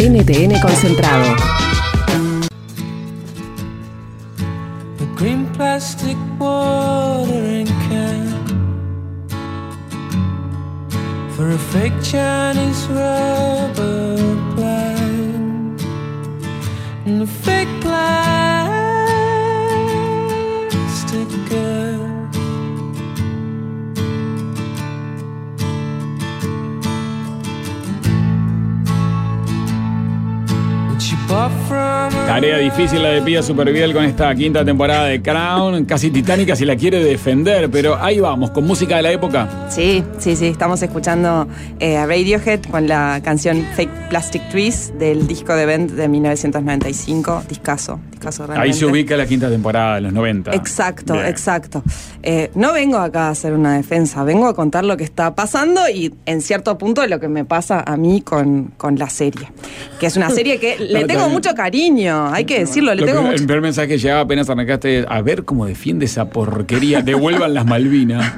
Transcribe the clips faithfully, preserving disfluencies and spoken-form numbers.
N T N Concentrado. The green plastic watering can for a fake Chinese rubber plant and a fake plastic girl. Tarea difícil la de Pía Superviel con esta quinta temporada de Crown, casi titánica si la quiere defender, pero ahí vamos, con música de la época. Sí, sí, sí, estamos escuchando eh, a Radiohead con la canción Fake Plastic Trees del disco de Bend de mil novecientos noventa y cinco, discazo, discazo realmente. Ahí se ubica la quinta temporada de los noventa. Exacto, Bien. exacto. Eh, no vengo acá a hacer una defensa, vengo a contar lo que está pasando y en cierto punto lo que me pasa a mí con, con la serie, que es una serie que le No, tengo también. mucho cariño, hay que decirlo, le Lo tengo que- mucho. El primer mensaje que llegaba apenas arrancaste es, a ver cómo defiende esa porquería, devuelvan las Malvinas.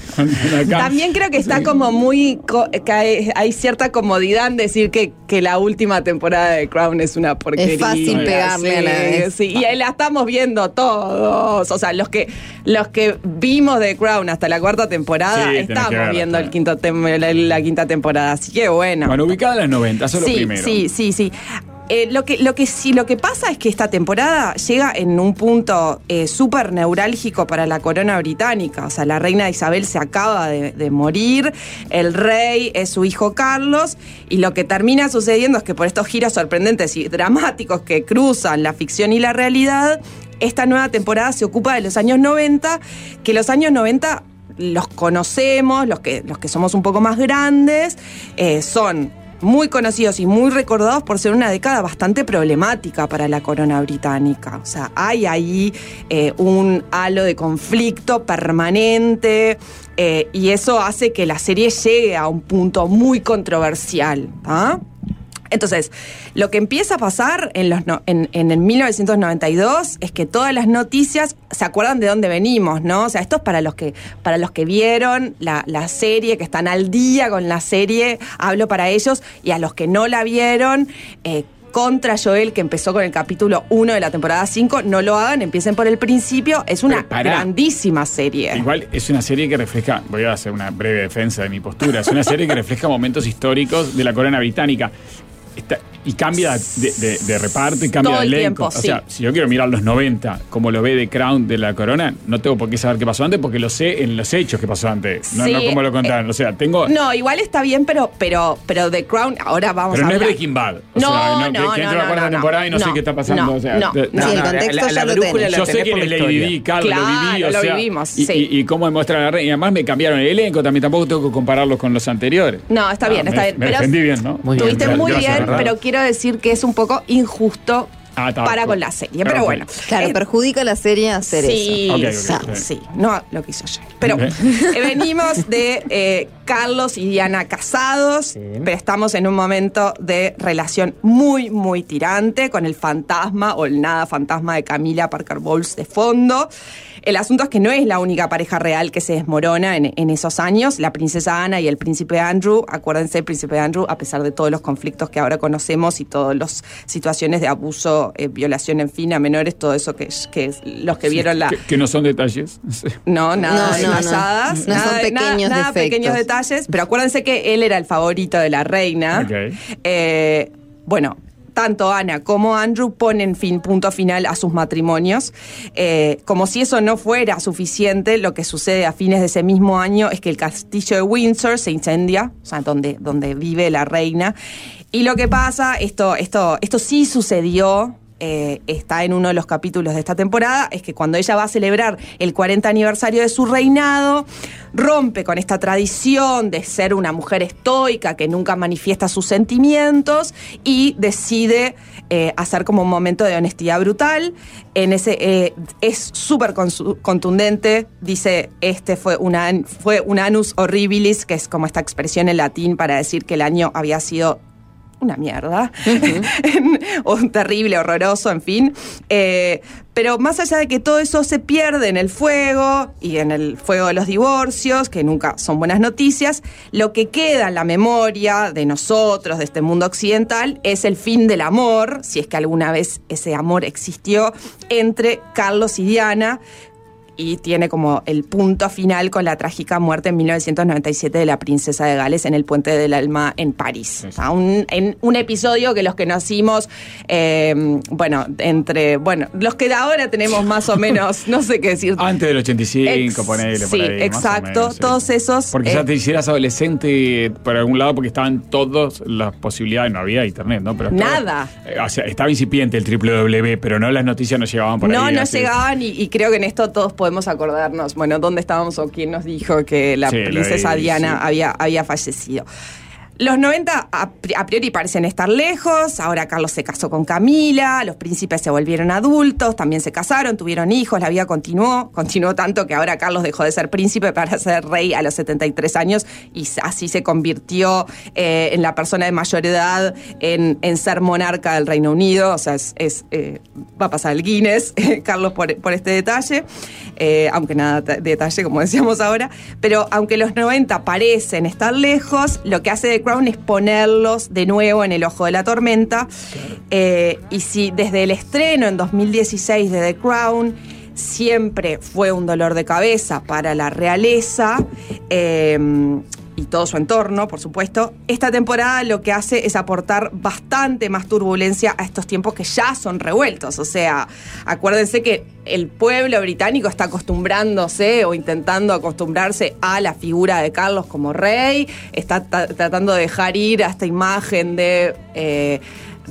Acá. También creo que está Sí. como muy, co- que hay, hay cierta comodidad en decir que, que la última temporada de Crown es una porquería. Es fácil pegarle Sí, a la vez. sí, y ahí la estamos viendo todos, o sea, los que los que vimos de Crown hasta la cuarta temporada, Sí, tenés que estamos verla, viendo claro. el quinto tem- la, la quinta temporada, así que bueno. Bueno, ubicada en las noventa, eso es sí, lo primero. Sí, sí, sí. Eh, lo que, lo que sí, lo que pasa es que esta temporada llega en un punto eh, súper neurálgico para la corona británica. O sea, la reina Isabel se acaba de, de morir, el rey es su hijo Carlos, y lo que termina sucediendo es que por estos giros sorprendentes y dramáticos que cruzan la ficción y la realidad, esta nueva temporada se ocupa de los años noventa, que los años noventa los conocemos, los que, los que somos un poco más grandes, eh, son muy conocidos y muy recordados por ser una década bastante problemática para la corona británica. O sea, hay ahí eh, un halo de conflicto permanente eh, y eso hace que la serie llegue a un punto muy controversial, ¿ah? Entonces, lo que empieza a pasar en, los no, en, en el mil novecientos noventa y dos es que todas las noticias se acuerdan de dónde venimos, ¿no? O sea, esto es para los que, para los que vieron la, la serie, que están al día con la serie, hablo para ellos, y a los que no la vieron, eh, contra Joel, que empezó con el capítulo uno de la temporada cinco, no lo hagan, empiecen por el principio, es una Pero pará. grandísima serie. Igual es una serie que refleja, voy a hacer una breve defensa de mi postura, es una serie que refleja momentos históricos de la corona británica. Está, y cambia de, de, de reparto y cambia Todo de el elenco. tiempo, o sea, sí. si yo quiero mirar los noventa, como lo ve de Crown de la corona, no tengo por qué saber qué pasó antes porque lo sé en los hechos que pasó antes. No, Sí, no como lo contaron. eh, o sea, tengo. No, igual está bien, pero, pero, pero The Crown, ahora vamos pero a no es hablar. Breaking Bad. O No, sea, no, que, que no, entra no, la cuarta no, temporada y no, no, sé qué está pasando. no, o sea, no, de- no. Sí, el contexto la, ya la lo brújula tenés. la Yo sé tenés quién por es la Lady historia. Di, Carlos, Claro, lo viví. O lo sea, vivimos, y, sí. y, y cómo demuestra la reina. Y además me cambiaron el elenco, también tampoco tengo que compararlos con los anteriores. No, está Ah, bien, me, está bien. Me Pero defendí bien, ¿no? Muy bien, Estuviste Gracias, muy gracias, bien, ¿verdad? pero quiero decir que es un poco injusto Ah, está, para ok. con la serie. Claro, Pero ok. bueno. Claro, Eh, perjudica a la serie hacer sí, eso. Ok, ok, sí, ok. sí, no lo que hizo yo. Pero Ok. eh, venimos de eh, Carlos y Diana casados, Sí. pero estamos en un momento de relación muy, muy tirante con el fantasma o el nada fantasma de Camila Parker Bowles de fondo. El asunto es que no es la única pareja real que se desmorona en, en esos años. La princesa Ana y el príncipe Andrew, acuérdense, el príncipe Andrew, a pesar de todos los conflictos que ahora conocemos y todas las situaciones de abuso, eh, violación, en fin, a menores, todo eso que, que los que vieron la... Que, que no son detalles. Sí. No, nada No, de no, no. payadas, No nada son de- pequeños nada, nada defectos. pequeños detalles, pero acuérdense que él era el favorito de la reina. Ok. Eh, bueno, tanto Ana como Andrew ponen fin, punto final a sus matrimonios. Eh, como si eso no fuera suficiente, lo que sucede a fines de ese mismo año es que el castillo de Windsor se incendia, o sea, donde, donde vive la reina. Y lo que pasa, esto, esto, esto sí sucedió. Eh, está en uno de los capítulos de esta temporada, es que cuando ella va a celebrar el cuarenta aniversario de su reinado, rompe con esta tradición de ser una mujer estoica que nunca manifiesta sus sentimientos y decide eh, hacer como un momento de honestidad brutal. En ese eh, es súper contundente, dice, este fue, una, fue un annus horribilis, que es como esta expresión en latín para decir que el año había sido una mierda, o terrible, horroroso, en fin. Eh, pero más allá de que todo eso se pierde en el fuego y en el fuego de los divorcios, que nunca son buenas noticias, lo que queda en la memoria de nosotros, de este mundo occidental, es el fin del amor, si es que alguna vez ese amor existió, entre Carlos y Diana, y tiene como el punto final con la trágica muerte en mil novecientos noventa y siete de la princesa de Gales en el Puente del Alma en París. Sí, sí. O sea, un, en un episodio que los que nacimos, eh, bueno, entre, bueno, los que de ahora tenemos más o menos, no sé qué decir. Antes del ochenta y cinco, ponele por sí, ahí. exacto, menos, sí. todos esos. Porque eh, ya te hicieras adolescente por algún lado, porque estaban todas las posibilidades, no había internet, ¿no? Pero nada. Todo, eh, o sea, estaba incipiente el doble u doble u doble u, pero no las noticias no llegaban por no, ahí. No, no así. llegaban y, y creo que en esto todos podemos podemos acordarnos, bueno, dónde estábamos o quién nos dijo que la sí, princesa vi, Diana sí. había, había fallecido. Los noventa a priori parecen estar lejos, ahora Carlos se casó con Camila, los príncipes se volvieron adultos, también se casaron, tuvieron hijos, la vida continuó, continuó tanto que ahora Carlos dejó de ser príncipe para ser rey a los setenta y tres años y así se convirtió eh, en la persona de mayor edad en, en ser monarca del Reino Unido, o sea, es, es eh, va a pasar el Guinness, eh, Carlos, por, por este detalle, eh, aunque nada de detalle, como decíamos ahora, pero aunque los noventa parecen estar lejos, lo que hace de Crown es ponerlos de nuevo en el ojo de la tormenta. Claro. Eh, y si desde el estreno en dos mil dieciséis de The Crown siempre fue un dolor de cabeza para la realeza, eh, y todo su entorno, por supuesto, esta temporada lo que hace es aportar bastante más turbulencia a estos tiempos que ya son revueltos. O sea, acuérdense que el pueblo británico está acostumbrándose o intentando acostumbrarse a la figura de Carlos como rey, está t- tratando de dejar ir a esta imagen de eh,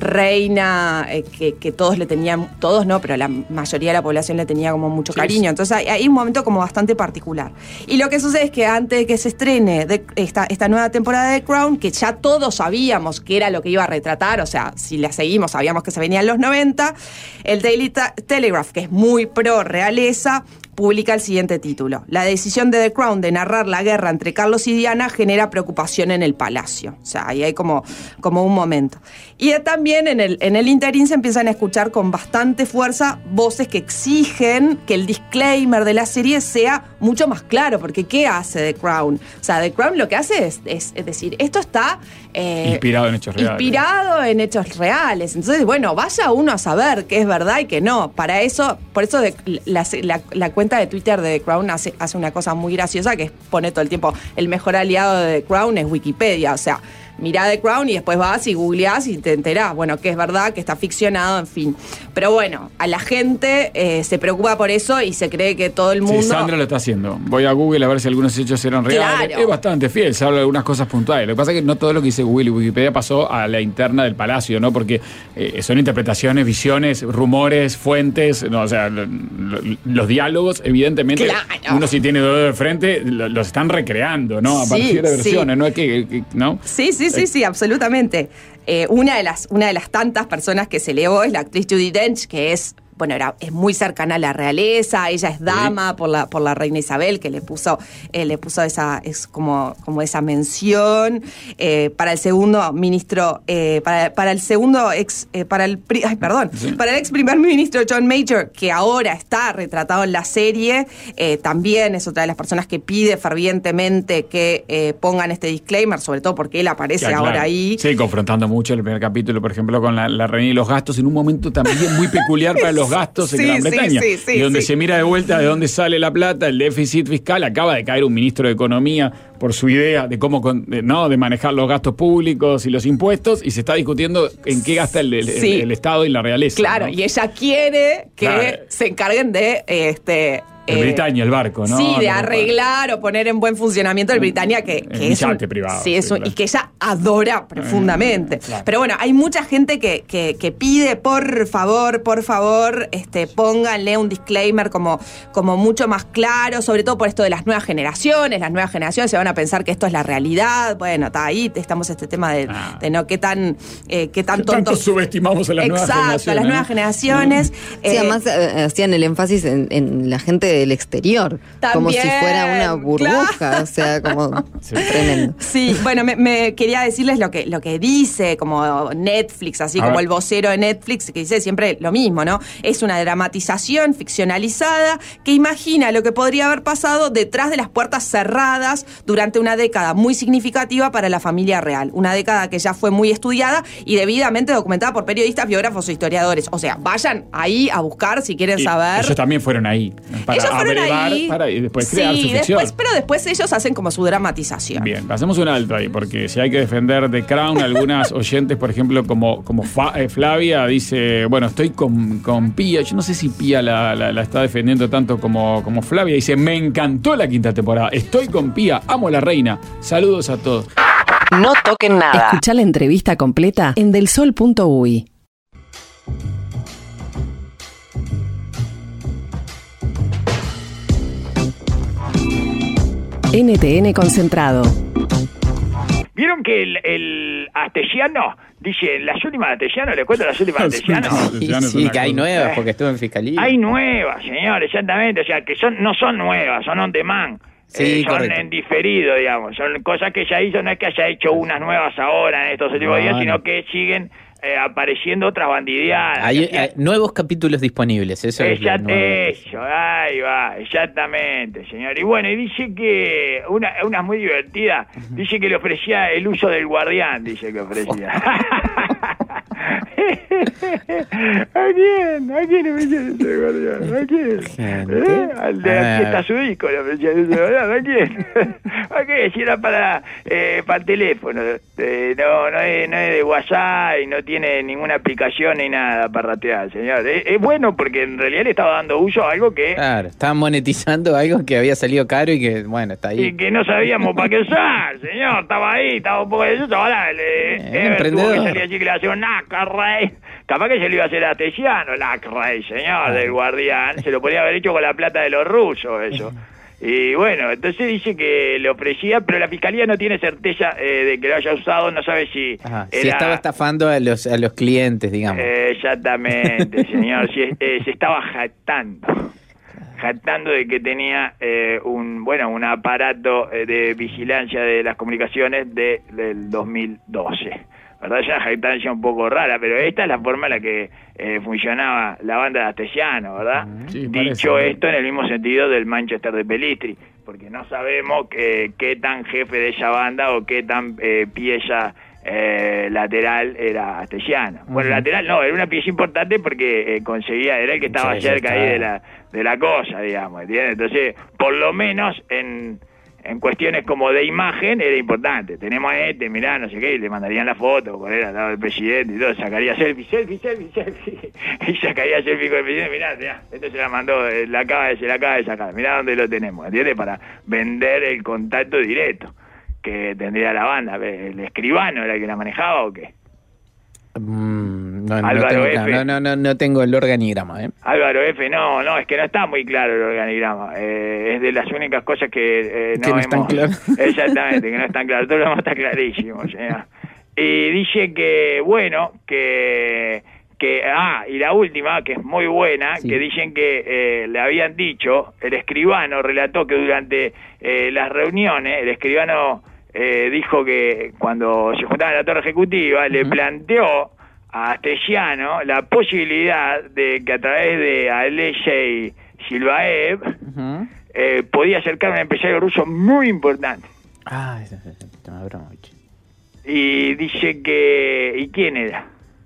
reina eh, que, que todos le tenían, todos no, pero la mayoría de la población le tenía como mucho sí, cariño. Entonces hay, hay un momento como bastante particular. Y lo que sucede es que antes de que se estrene de esta, esta nueva temporada de Crown, que ya todos sabíamos que era lo que iba a retratar, o sea, si la seguimos sabíamos que se venía en los noventa, el Daily Ta- Telegraph, que es muy pro realeza, publica el siguiente título: la decisión de The Crown de narrar la guerra entre Carlos y Diana genera preocupación en el palacio. O sea, ahí hay como, como un momento. Y también en el, en el interín se empiezan a escuchar con bastante fuerza voces que exigen que el disclaimer de la serie sea mucho más claro, porque ¿qué hace The Crown? O sea, The Crown lo que hace es, es, es decir, esto está... Eh, inspirado en hechos reales. Inspirado en hechos reales. Entonces, bueno, vaya uno a saber qué es verdad y qué no. Para eso, por eso de, la, la, la cuenta de Twitter de The Crown hace, hace una cosa muy graciosa, que es pone todo el tiempo, el mejor aliado de The Crown es Wikipedia. O sea, mirá The Crown y después vas y googleás y te enterás, bueno, que es verdad, que está ficcionado, en fin. Pero bueno, a la gente eh, se preocupa por eso y se cree que todo el mundo... Sí, Sandra lo está haciendo. Voy a Google a ver si algunos hechos eran reales. Claro. Es bastante fiel, se habla de algunas cosas puntuales. Lo que pasa es que no todo lo que dice Google y Wikipedia pasó a la interna del palacio, ¿no? Porque eh, son interpretaciones, visiones, rumores, fuentes, no, o sea, lo, lo, los diálogos, evidentemente, claro. Uno si tiene dedo de frente, lo, los están recreando, ¿no? A Sí, partir de versiones, sí. ¿no? Es que, que, ¿no? Sí, sí, sí, sí, absolutamente. Eh, una, de las, una de las tantas personas que se elevó es la actriz Judi Dench, que es, bueno, era, es muy cercana a la realeza, ella es dama sí. por la por la reina Isabel, que le puso eh, le puso esa es como como esa mención eh, para el segundo ministro eh, para, para el segundo ex eh, para el ay, perdón sí. para el ex primer ministro John Major, que ahora está retratado en la serie, eh, también es otra de las personas que pide fervientemente que eh, pongan este disclaimer, sobre todo porque él aparece ya, ahora claro. ahí. Sí, confrontando mucho el primer capítulo, por ejemplo, con la, la reina y los gastos, en un momento también muy peculiar para los gastos en sí, Gran Bretaña. Sí, sí, sí, y donde sí. se mira de vuelta de dónde sale la plata, el déficit fiscal. Acaba de caer un ministro de Economía por su idea de cómo de, no de manejar los gastos públicos y los impuestos, y se está discutiendo en qué gasta el, el, sí. el, el Estado y la realeza. Claro, ¿no? Y ella quiere que claro. se encarguen de... este El eh, Britannia, el barco, ¿no? Sí, de no, arreglar o poner en buen funcionamiento el Britannia, que, que un es un yate privado. Sí, es sí, un, claro. y que ella adora profundamente. Eh, claro. Pero bueno, hay mucha gente que, que, que pide, por favor, por favor, este, pónganle un disclaimer como, como mucho más claro, sobre todo por esto de las nuevas generaciones. Las nuevas generaciones se van a pensar que esto es la realidad. Bueno, está ahí, estamos este tema de, ah. de no qué tan, eh, qué tan ¿Qué tanto tontos subestimamos a las Exacto, nuevas generaciones. a las nuevas ¿no? generaciones. Sí, eh, además eh, hacían el énfasis en, en la gente del exterior, como si También, fuera una burbuja, claro. o sea, como Sí. tremendo. Sí, bueno, me, me quería decirles lo que, lo que dice como Netflix, así A como ver. el vocero de Netflix, que dice siempre lo mismo, ¿no? Es una dramatización ficcionalizada que imagina lo que podría haber pasado detrás de las puertas cerradas durante una década muy significativa para la familia real. Una década que ya fue muy estudiada y debidamente documentada por periodistas, biógrafos e historiadores. O sea, vayan ahí a buscar si quieren Y saber. ellos también fueron ahí. Para Ellos fueron abrevar, ahí. para y después crear sí, su ficción. después, pero después ellos hacen como su dramatización. Bien, hacemos un alto ahí, porque si hay que defender The Crown, algunas oyentes, por ejemplo, como, como Fa- eh, Flavia, dice, bueno, estoy con, con Pía. Yo no sé si Pía la, la- la está defendiendo tanto como, como Flavia. Dice, me encantó la quinta temporada. Estoy con Pía, amo a la reina. Saludos a todos. No toquen nada. Escuchá la entrevista completa en delsol punto uy. N T N Concentrado. ¿Vieron que el, el Astesiano, dice, las últimas de Astesiano, le cuento las últimas de Astesiano? Sí, Sí, ya no es sí, una que hay cosa. nuevas porque estuve en fiscalía. Hay nuevas, señor, exactamente, o sea, que son no son nuevas, son on demand. Sí, Eh, son correcto. en diferido, digamos, son cosas que ella hizo, no es que haya hecho unas nuevas ahora en estos últimos No, días, no. sino que siguen eh, apareciendo otras bandideadas. Hay, que hacían- hay nuevos capítulos disponibles, eso es lo Exact- nuevo. eso, ahí va, exactamente, señor. Y bueno, y dice que, una, una muy divertida, dice que le ofrecía el uso del guardián, dice que ofrecía. ¿A quién? ¿A quién le ofrecía ese guardián? ¿A quién? Gente. ¿Eh? Al de Ah. aquí está su disco, le ofrecía ese guardián. ¿A quién? ¿A qué? Si era para, eh, para el teléfono. Eh, no, no es, no es de WhatsApp y no tiene ninguna aplicación ni nada para ratear, señor. Es, es bueno porque en realidad le estaba dando uso a algo que... Claro, estaban monetizando algo que había salido caro y que, bueno, está ahí. Y que no sabíamos para qué usar, señor. Estaba ahí, estaba un poco de eso. Ahora le, Eh, eh, emprendedor. tuvo que salir allí que le hacía un rey. Capaz que se lo iba a hacer a Tesiano, el rey, señor, del guardián. Se lo podría haber hecho con la plata de los rusos, eso. Y bueno, entonces dice que le ofrecía, pero la fiscalía no tiene certeza eh, de que lo haya usado, no sabe si Ajá, era... si estaba estafando a los, a los clientes, digamos. Eh, exactamente, señor. Si, eh, se estaba jactando. Jactando de que tenía eh, un bueno un aparato eh, de vigilancia de las comunicaciones de, del dos mil doce. ¿Verdad? Es una jactancia un poco rara, pero esta es la forma en la que eh, funcionaba la banda de Astesiano, ¿verdad? Sí, Dicho parece. esto en el mismo sentido del Manchester de Pelistri, porque no sabemos que, qué tan jefe de esa banda o qué tan eh, pieza eh, lateral era Astesiano. Bueno, lateral no, era una pieza importante porque eh, conseguía, era el que estaba Sí, cerca sí, ahí está. de la, de la cosa, digamos, ¿entiendes? Entonces, por lo menos en... En cuestiones como de imagen era importante. Tenemos a este, mirá, no sé qué, y le mandarían la foto, por él al lado del presidente y todo, sacaría selfie, selfie, selfie, selfie, y sacaría selfie con el presidente, mirá, mirá, este se la mandó, eh, la acaba de, se la acaba de sacar, mirá dónde lo tenemos, ¿entiendes? Para vender el contacto directo que tendría la banda. ¿El escribano era el que la manejaba o qué? Mm, no, no, Álvaro tengo, F. claro, no, no, no, no tengo el organigrama, ¿eh? Álvaro F, no, no, es que no está muy claro el organigrama. Eh, es de las únicas cosas que eh, no Que no están hemos... claras. Exactamente, que no están claras. Todo lo demás está clarísimo, señor. Y dice que, bueno, que... que ah, y la última, que es muy buena, Sí. que dicen que eh, le habían dicho, el escribano relató que durante eh, las reuniones, el escribano eh, dijo que cuando se juntaban en la torre ejecutiva, le planteó a Astesiano la posibilidad de que a través de Alexei Silvaev Ujú. eh, podía acercar a un empresario ruso muy importante. Ah, ese es el tema Abramovich. Y dice que... ¿Y quién era?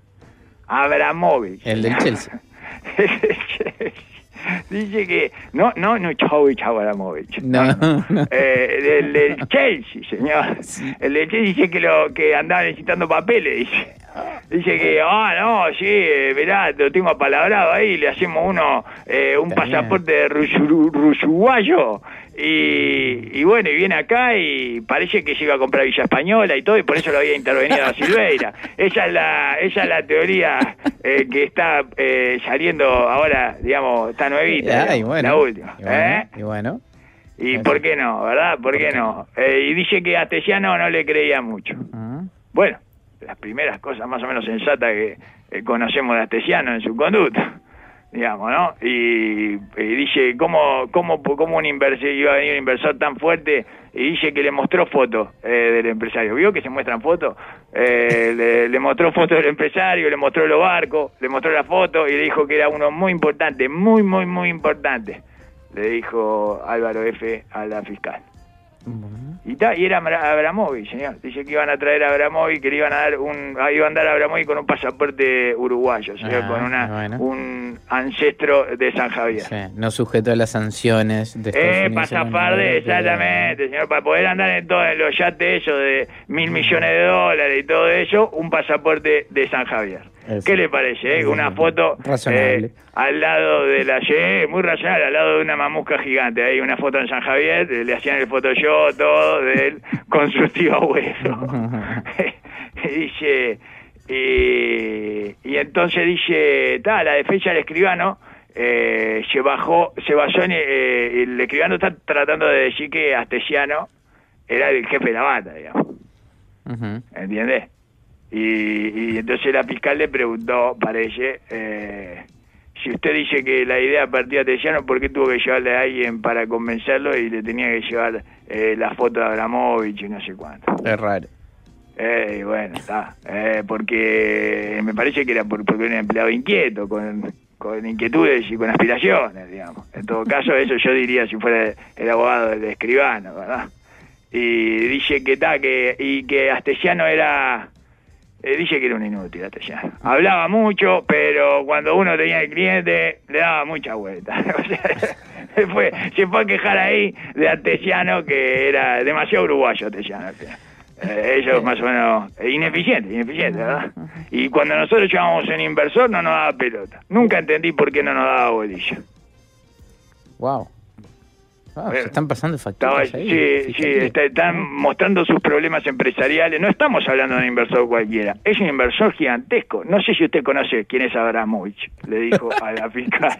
Abramovich. El del Chelsea. El del Chelsea. Dice que... No, no, no, Chovich Abramovich. No, no. Eh, del, del Chelsea, señor. El del Chelsea dice que, lo, que andaba necesitando papeles, dice. Dice que, ah, no, sí, eh, mirá, lo tengo apalabrado ahí, le hacemos uno, eh, un Está bien. pasaporte rusu- rusuguayo, y, y bueno, y viene acá y parece que se iba a comprar Villa Española y todo, y por eso lo había intervenido a Silveira. Esa es la, esa es la teoría eh, que está eh, saliendo ahora, digamos, está nuevita, Ay, digamos, bueno. la última. Y bueno, ¿eh? y bueno. ¿Y por qué no, verdad? ¿Por qué no? Eh, y dice que a Astesiano no le creía mucho. Ujú. Bueno, las primeras cosas más o menos sensatas que eh, conocemos de Astesiano en su conducta. digamos, ¿no? Y, y dice, ¿cómo, cómo, cómo un inversor, iba a venir un inversor tan fuerte? Y dice que le mostró fotos eh, del empresario. ¿Vio que se muestran fotos? Eh, le, le mostró fotos del empresario, le mostró los barcos, le mostró la foto y le dijo que era uno muy importante, muy, muy, muy importante. Le dijo Álvaro F. a la fiscal. Uh-huh. Y, ta, y era Abramovich, señor. Dice que iban a traer a Abramovich, que le iban a dar un, iban a dar a Abramovich con un pasaporte uruguayo, señor, ah, con una, bueno. un ancestro de San Javier. Sí, no sujeto a las sanciones de Estados Eh, Unidos pasafarde, exactamente, señor, para poder andar en todos los yates esos de mil millones de dólares y todo eso, un pasaporte de San Javier. Eso. ¿Qué le parece? Eh? Una foto eh, al lado de la Y, muy razonable, al lado de una mamusca gigante. Hay una foto en San Javier, le hacían el Photoshop, todo, del constructivo hueso. Y dice, y, y entonces dice, ta, la defensa del escribano eh, se bajó, se basó en, eh, el escribano está tratando de decir que Astesiano era el jefe de la banda, digamos. Uh-huh. ¿Entiendes? Y, y entonces la fiscal le preguntó, parece, eh, si usted dice que la idea partía de Astesiano, ¿por qué tuvo que llevarle a alguien para convencerlo y le tenía que llevar eh, la foto de Abramovich y no sé cuánto? Es raro. Eh, bueno, está. Eh, porque me parece que era por, porque era un empleado inquieto, con, con inquietudes y con aspiraciones, digamos. En todo caso, eso yo diría si fuera el abogado del escribano, ¿verdad? Y dice que está, que, y que Astesiano era... Eh, dice que era un inútil, Astesiano. Hablaba mucho, pero cuando uno tenía el cliente, le daba mucha vuelta. O sea, se fue, se fue a quejar ahí de Astesiano, que era demasiado uruguayo, Astesiano. Eh, ellos más o menos... Eh, ineficiente, ineficiente, ¿verdad? Y cuando nosotros llevábamos un inversor, no nos daba pelota. Nunca entendí por qué no nos daba bolilla. Wow. Ah, se están pasando facturas Estaba, ahí. Sí, sí, está, están mostrando sus problemas empresariales. No estamos hablando de un inversor cualquiera. Es un inversor gigantesco. No sé si usted conoce quién es Abramovich, le dijo a la fiscal.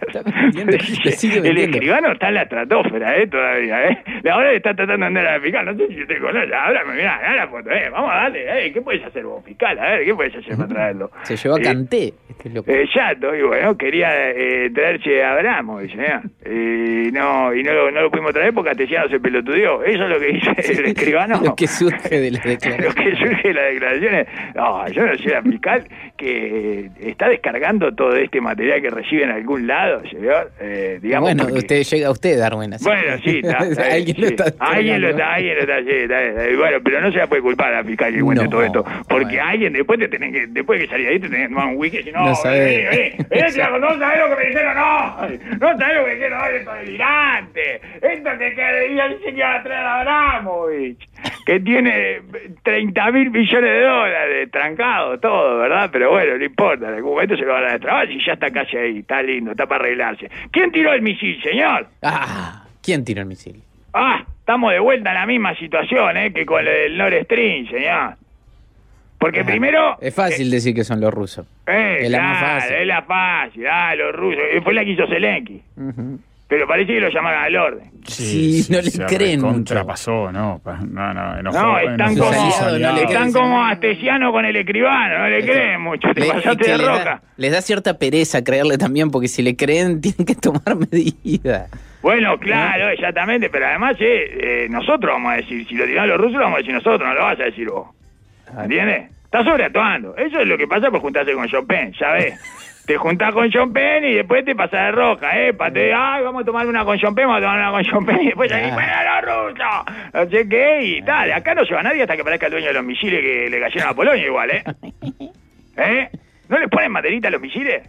El escribano está en la estratosfera, ¿eh? Todavía, ¿eh? Ahora le está tratando de andar a la fiscal. No sé si usted conoce. Ahora me mira, la foto, ¿eh? Vamos a darle, ¿eh? ¿Qué puedes hacer vos, fiscal? A ver, ¿qué puedes hacer para traerlo? Se llevó a eh, Canté. Este loco. Exacto, y bueno, quería eh, traerse a Abramovich, ¿eh? Y no, y no, no lo pudimos traer porque Astesiano se pelotudeó. Eso es lo que dice el escribano. Lo que surge de las declaraciones. Lo que surge de las declaraciones. No, yo no soy la fiscal que está descargando todo este material que recibe en algún lado, señor. Eh, digamos bueno, porque... usted llega a usted, Darwin. Así. Bueno, sí, está. está alguien sí. lo está. Alguien lo está, alguien lo está, sí, está, está. Bueno, pero no se la puede culpar a la fiscal que cuente no, todo esto. Porque bueno. alguien después te tenés que, después que salir ahí, te tenés que tomar un wiki, si no, no sabés. Vení, vení, vení, vení, no sabés lo que me dijeron, no. No sabés lo que quiero dar, esto delirante. Esto que quería dice que iba a traer a Abramovich, que tiene treinta mil millones de dólares, trancado todo, ¿verdad? Pero bueno, no importa, en algún momento se lo van a destrabar y ya está casi ahí, está lindo, está para arreglarse. ¿Quién tiró el misil, señor? Ah, ¿quién tiró el misil? Ah, estamos de vuelta en la misma situación, ¿eh? Que con el Nord Stream, señor. Porque ah, primero... Es fácil eh, decir que son los rusos. Eh, es claro, la más fácil. Es la fácil, ah, los rusos. Fue la que hizo Zelensky. Uh-huh. Pero parece que lo llamaron al orden. Sí, sí no le creen mucho. Contrapasó, no, no, no, enojó, no, están como, aliado, no le están como Astesiano con el escribano, no le Eso. creen mucho, te le, pasaste de roca. Da, les da cierta pereza creerle también, porque si le creen tienen que tomar medidas. Bueno, claro, ¿no? Exactamente, pero además eh, eh, nosotros vamos a decir, si lo tiraron los rusos, lo vamos a decir nosotros, no lo vas a decir vos. ¿Entiendes? Estás sobreactuando. Eso es lo que pasa por juntarse con John Penn, ya ves. Te juntás con John Penn y después te pasás de roja, ¿eh? Te, ay, vamos a tomar una con John Penn, vamos a tomar una con John Penn y después ahí, bueno, los rusos, no sé qué, y tal. Acá no se va nadie hasta que aparezca el dueño de los misiles que le cayeron a Polonia igual, ¿eh? ¿Eh? ¿No les ponen materita a los misiles?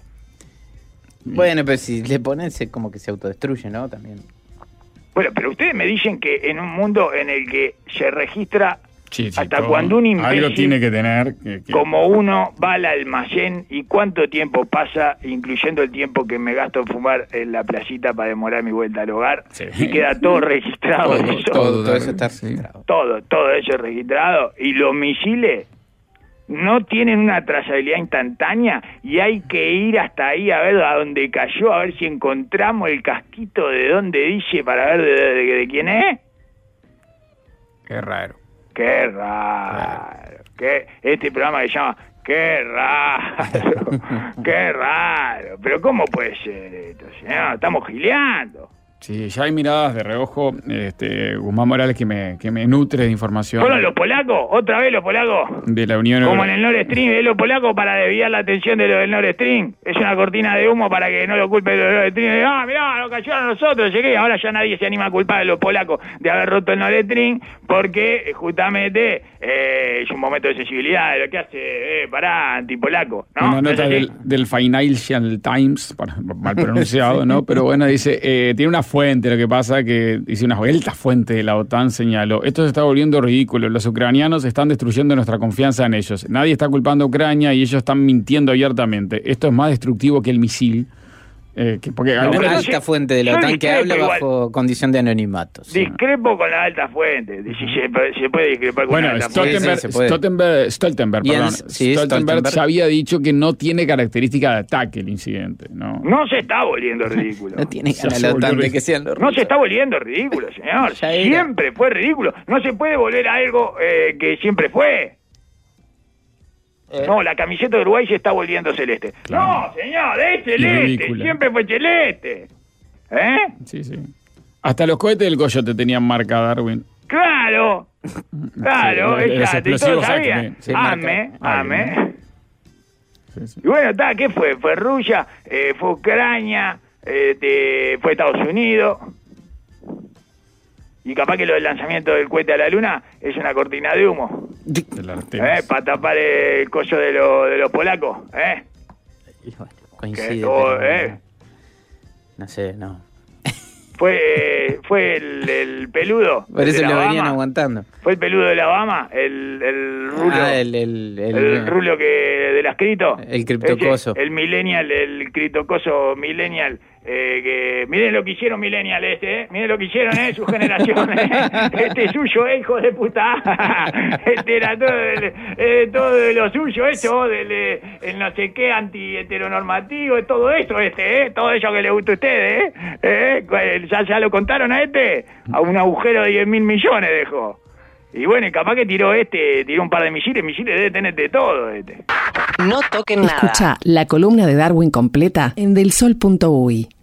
Bueno, pero si le ponen, se, como que se autodestruye, ¿no? También. Bueno, pero ustedes me dicen que en un mundo en el que se registra... Sí, sí, hasta todo. cuando un imbécil algo tiene que tener que, que... como uno va al almacén y cuánto tiempo pasa, incluyendo el tiempo que me gasto en fumar en la placita para demorar mi vuelta al hogar, sí. Y queda todo registrado. todo, eso. todo, todo eso está registrado. Todo, todo eso registrado. Y los misiles no tienen una trazabilidad instantánea y hay que ir hasta ahí a ver a dónde cayó, a ver si encontramos el casquito de dónde dice para ver de, de, de, de quién es. Qué raro. Qué raro. Qué, este programa que se llama Qué raro, qué raro. Pero ¿cómo puede ser esto, señor? Estamos gileando. Sí, ya hay miradas de reojo, este, Guzmán Morales, que me, que me nutre de información. ¿Fueron los polacos? ¿Otra vez los polacos? De la Unión Como en Europea. el Nord Stream, es los polacos para desviar la atención de lo del Nord Stream. Es una cortina de humo para que no lo culpen de los Nord Stream. Ah, mirá, lo cayeron a nosotros, llegué. Ahora ya nadie se anima a culpar a los polacos de haber roto el Nord Stream, porque justamente eh, es un momento de sensibilidad de lo que hace, eh, pará, antipolaco, ¿no? Una ¿No es nota así? del, del Financial Times, para- mal pronunciado, ¿no? Pero bueno, dice, eh, tiene una fuente, lo que pasa que dice una alta fuente de la OTAN señaló, esto se está volviendo ridículo, los ucranianos están destruyendo nuestra confianza en ellos, nadie está culpando a Ucrania y ellos están mintiendo abiertamente, esto es más destructivo que el misil. Eh, que, porque Una pero algunas- alta yo- fuente de la yo OTAN que discrepo habla igual. bajo condición de anonimato. sí. Discrepo con la alta fuente. Si se, se puede discrepar con Bueno, la alta fuente. Stoltenberg, Sí, sí, se puede. Stoltenberg, Stoltenberg, Bien, perdón, sí, Stoltenberg Stoltenberg. ya había dicho que no tiene característica de ataque el incidente, ¿no? No se está volviendo ridículo. No tiene Ya ganas se la volvió OTAN de ridículo. que sean los No rusos. se está volviendo ridículo, señor. Ya era. Siempre fue ridículo. No se puede volver a algo eh, que siempre fue. Eh. No, la camiseta de Uruguay se está volviendo celeste. Claro. No, señor, es celeste. ridícula. Siempre fue celeste. ¿Eh? Sí, sí. Hasta los cohetes del Coyote tenían marca Darwin. Claro. Claro, Sí, los exacto. Y explosivos todos sabían. Acme. Sí, Ame, marca. ame. Sí, sí. Y bueno, está, ¿qué fue? Fue Rusia, eh, fue Ucrania, eh, de- fue Estados Unidos. Y capaz que lo del lanzamiento del cohete a la luna es una cortina de humo. De las ¿Eh? telas. Para tapar el collo de, lo- de los polacos. ¿Eh? Y bueno, Que coincide. todo, pero- ¿eh? No sé, no. Fue, eh, fue el, el peludo. Por eso de lo la venían Obama. aguantando. Fue el peludo de la Obama, el, el rulo. Ah, el, el, el, El rulo que del ascrito. El criptocoso. Ese, el millennial, el criptocoso millennial. Eh, que miren lo que hicieron millennial este, ¿eh? Miren lo que hicieron, ¿eh? Su generación, ¿eh? Este es suyo, ¿eh? Hijo de puta. Este era todo, el, eh, todo de lo suyo, eso, del eh, el no sé qué anti-heteronormativo, todo eso, este, ¿eh? Todo eso que le gusta a ustedes, ¿eh? ¿Eh? ¿Ya, ya lo contaron a este? A un agujero de diez mil millones dejó. Y bueno, y capaz que tiró este, tiró un par de misiles, misiles debe tener de todo este. No toquen nada. Escucha la columna de Darwin completa en delsol punto uy.